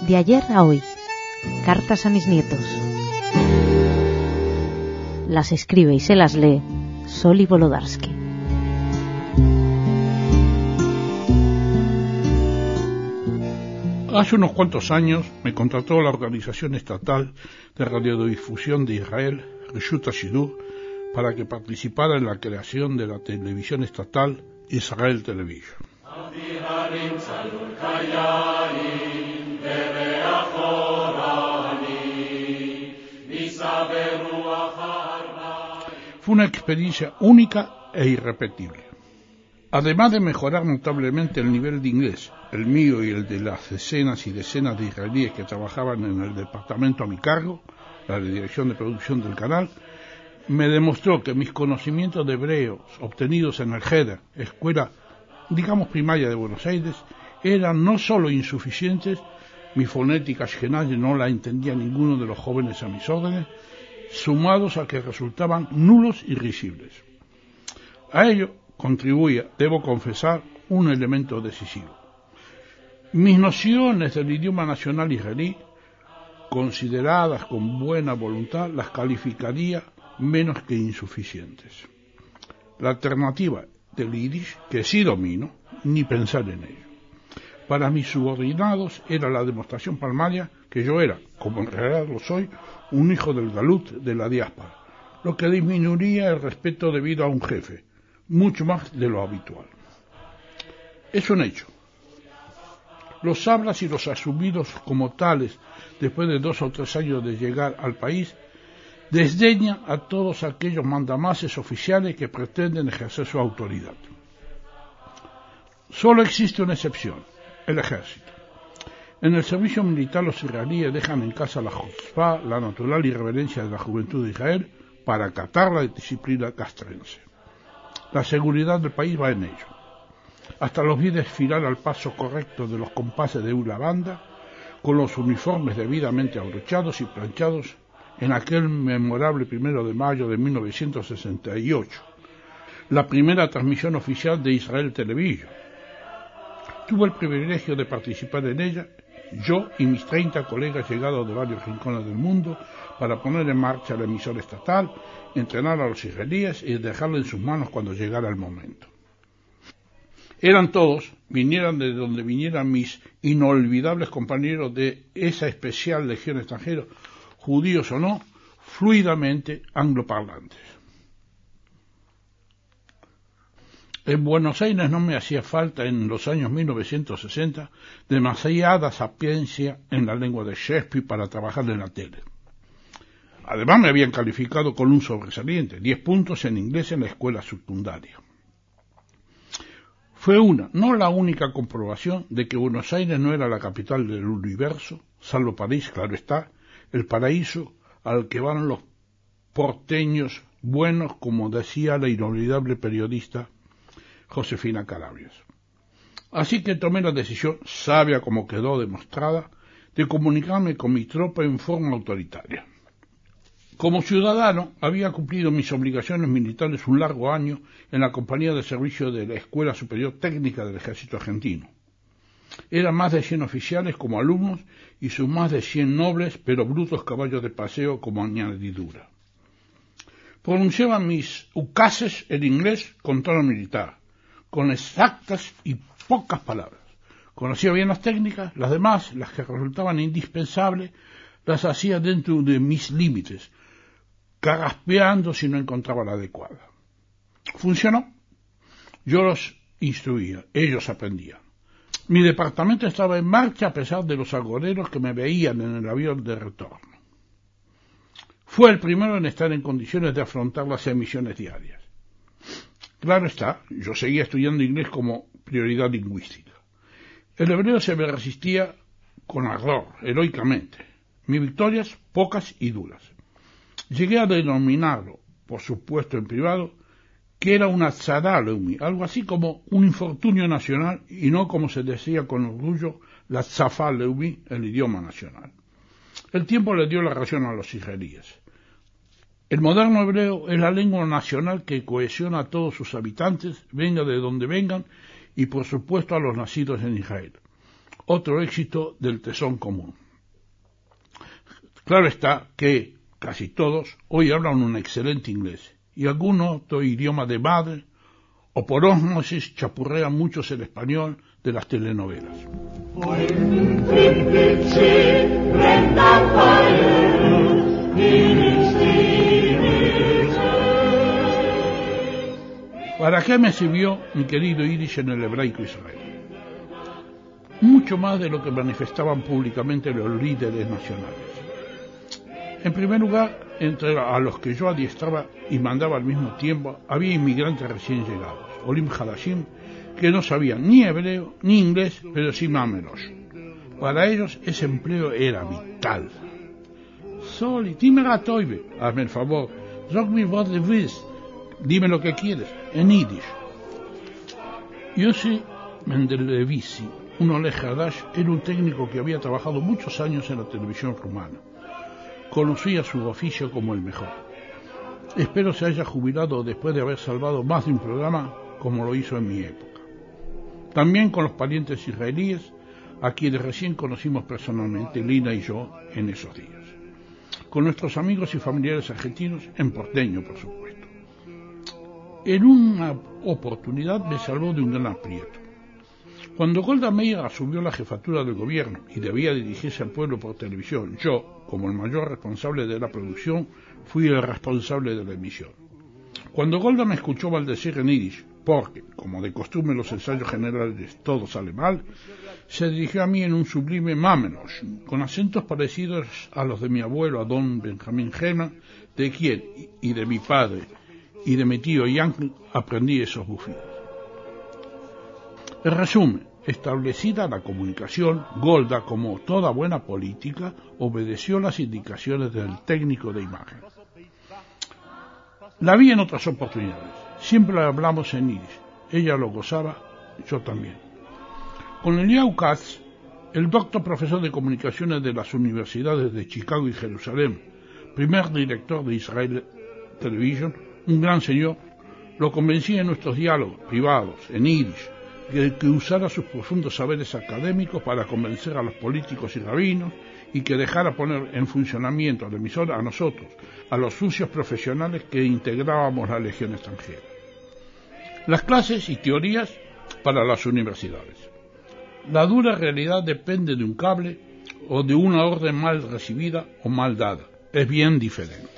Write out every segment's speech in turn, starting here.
De ayer a hoy, cartas a mis nietos. Las escribe y se las lee Soli Volodarsky. Hace unos cuantos años me contrató la Organización Estatal de Radiodifusión de Israel, Reshut HaShidur, para que participara en la creación de la televisión estatal Israel Television. Fue una experiencia única e irrepetible. Además de mejorar notablemente el nivel de inglés, el mío y el de las decenas y decenas de israelíes que trabajaban en el departamento a mi cargo, la dirección de producción del canal, me demostró que mis conocimientos de hebreo obtenidos en el Heder, escuela, digamos primaria de Buenos Aires, eran no solo insuficientes, mi fonética ashkenazi no la entendía ninguno de los jóvenes a mis órdenes, sumados a que resultaban nulos y risibles. A ello contribuía, debo confesar, un elemento decisivo. Mis nociones del idioma nacional israelí, consideradas con buena voluntad, las calificaría menos que insuficientes. La alternativa del yiddish, que sí domino, ni pensar en ello. Para mis subordinados era la demostración palmaria que yo era, como en realidad lo soy, un hijo del galut de la diáspora, lo que disminuiría el respeto debido a un jefe, mucho más de lo habitual. Es un hecho. Los hablas y los asumidos como tales, después de 2 o 3 años de llegar al país, desdeñan a todos aquellos mandamases oficiales que pretenden ejercer su autoridad. Solo existe una excepción, el ejército. En el servicio militar los israelíes dejan en casa la chutzpá, la natural irreverencia de la juventud de Israel, para acatar la disciplina castrense. La seguridad del país va en ello. Hasta los vi desfilar al paso correcto de los compases de una banda, con los uniformes debidamente abrochados y planchados, en aquel memorable 1 de mayo de 1968, la primera transmisión oficial de Israel Television. Tuve el privilegio de participar en ella, yo y mis 30 colegas llegados de varios rincones del mundo, para poner en marcha la emisora estatal, entrenar a los israelíes y dejarla en sus manos cuando llegara el momento. Eran todos, vinieran de donde vinieran mis inolvidables compañeros de esa especial legión extranjera, judíos o no, fluidamente angloparlantes. En Buenos Aires no me hacía falta en los años 1960 demasiada sapiencia en la lengua de Shakespeare para trabajar en la tele. Además me habían calificado con un sobresaliente, 10 puntos en inglés en la escuela secundaria. Fue no la única comprobación de que Buenos Aires no era la capital del universo, salvo París, claro está, el paraíso al que van los porteños buenos, como decía la inolvidable periodista Josefina Carabias. Así que tomé la decisión, sabia como quedó demostrada, de comunicarme con mi tropa en forma autoritaria. Como ciudadano, había cumplido mis obligaciones militares un largo año en la compañía de servicio de la Escuela Superior Técnica del Ejército Argentino. Eran más de 100 oficiales como alumnos y sus más de 100 nobles pero brutos caballos de paseo como añadidura. Pronunciaba mis ucases en inglés con tono militar, con exactas y pocas palabras. Conocía bien las técnicas, las demás, las que resultaban indispensables, las hacía dentro de mis límites, carraspeando si no encontraba la adecuada. Funcionó. Yo los instruía, ellos aprendían. Mi departamento estaba en marcha a pesar de los agoreros que me veían en el avión de retorno. Fue el primero en estar en condiciones de afrontar las emisiones diarias. Claro está, yo seguía estudiando inglés como prioridad lingüística. El hebreo se me resistía con ardor, heroicamente. Mis victorias, pocas y duras. Llegué a denominarlo, por supuesto en privado, que era una tzara leumi, algo así como un infortunio nacional, y no como se decía con orgullo, la tzafá leumi, el idioma nacional. El tiempo le dio la razón a los israelíes. El moderno hebreo es la lengua nacional que cohesiona a todos sus habitantes, venga de donde vengan, y por supuesto a los nacidos en Israel. otro éxito del tesón común. Claro está que casi todos hoy hablan un excelente inglés y algún otro idioma de madre, o por ósmosis chapurrean muchos el español de las telenovelas. ¿Para qué me sirvió mi querido Yiddish en el hebraico Israel? Mucho más de lo que manifestaban públicamente los líderes nacionales. En primer lugar, entre a los que yo adiestraba y mandaba al mismo tiempo, había inmigrantes recién llegados, Olim Hadashim, que no sabían ni hebreo ni inglés, pero sí mamelosh. Para ellos ese empleo era vital. Soli, dime Gatoibe, hazme el favor, sag mir was du willst, dime lo que quieres, en Yiddish. Yossi Mendelevisi, un Oleg Hadash, era un técnico que había trabajado muchos años en la televisión rumana. Conocía su oficio como el mejor. Espero se haya jubilado después de haber salvado más de un programa como lo hizo en mi época. También con los parientes israelíes, a quienes recién conocimos personalmente, Lina y yo, en esos días. Con nuestros amigos y familiares argentinos, en porteño, por supuesto. En una oportunidad me salvó de un gran aprieto. Cuando Golda Meir asumió la jefatura del gobierno y debía dirigirse al pueblo por televisión, yo, como el mayor responsable de la producción, fui el responsable de la emisión. Cuando Golda me escuchó maldecir en Yiddish, porque, como de costumbre en los ensayos generales todo sale mal, se dirigió a mí en un sublime mamelosh, con acentos parecidos a los de mi abuelo Adón Benjamín Gema, de quien, y de mi padre, y de mi tío Yankl, aprendí esos bufidos. En resumen, establecida la comunicación, Golda, como toda buena política, obedeció las indicaciones del técnico de imagen. La vi en otras oportunidades. Siempre hablamos en Yiddish. Ella lo gozaba, yo también. Con Eliyahu Katz, el doctor profesor de comunicaciones de las universidades de Chicago y Jerusalén, primer director de Israel Television, un gran señor, lo convencí en nuestros diálogos privados, en Yiddish, que usara sus profundos saberes académicos para convencer a los políticos y rabinos y que dejara poner en funcionamiento la emisora a nosotros, a los sucios profesionales que integrábamos la Legión extranjera. Las clases y teorías para las universidades. La dura realidad depende de un cable o de una orden mal recibida o mal dada. Es bien diferente.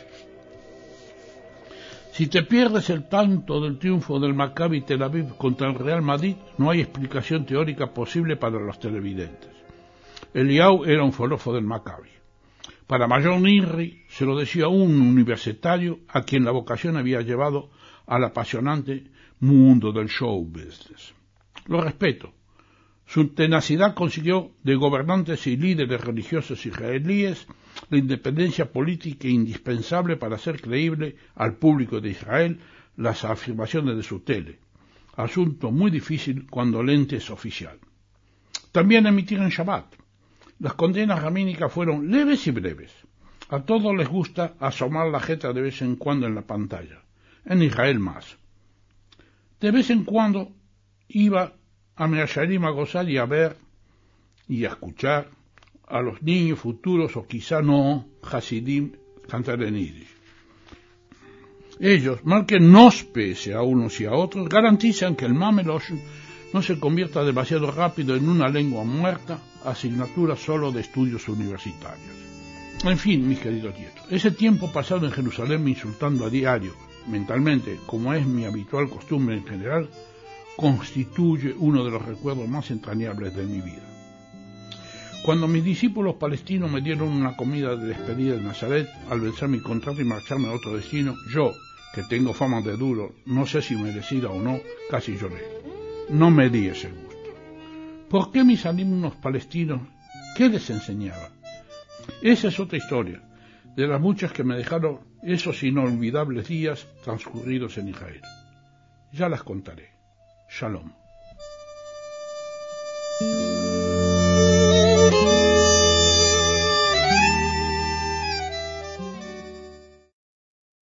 Si te pierdes el tanto del triunfo del Maccabi Tel Aviv contra el Real Madrid, no hay explicación teórica posible para los televidentes. Eliyahu era un forofo del Maccabi. Para Mayor Nirri se lo decía un universitario a quien la vocación había llevado al apasionante mundo del show business. Lo respeto. Su tenacidad consiguió de gobernantes y líderes religiosos israelíes la independencia política indispensable para hacer creíble al público de Israel las afirmaciones de su tele, asunto muy difícil cuando el ente es oficial. También emitieron Shabbat. Las condenas ramínicas fueron leves y breves. A todos les gusta asomar la jeta de vez en cuando en la pantalla. En Israel más. De vez en cuando iba a Measharim a gozar y a ver y a escuchar a los niños futuros o quizá no Hasidim cantar en Yiddish. Ellos, mal que nos pese a unos y a otros, garantizan que el mamelosh no se convierta demasiado rápido en una lengua muerta, asignatura solo de estudios universitarios. En fin, mis queridos nietos, ese tiempo pasado en Jerusalén insultando a diario, mentalmente, como es mi habitual costumbre en general, constituye uno de los recuerdos más entrañables de mi vida. Cuando mis discípulos palestinos me dieron una comida de despedida en Nazaret, al vencer mi contrato y marcharme a otro destino, yo, que tengo fama de duro, no sé si merecida o no, casi lloré. No me di ese gusto. ¿Por qué mis alumnos palestinos? ¿Qué les enseñaba? Esa es otra historia, de las muchas que me dejaron esos inolvidables días transcurridos en Israel. Ya las contaré. Shalom.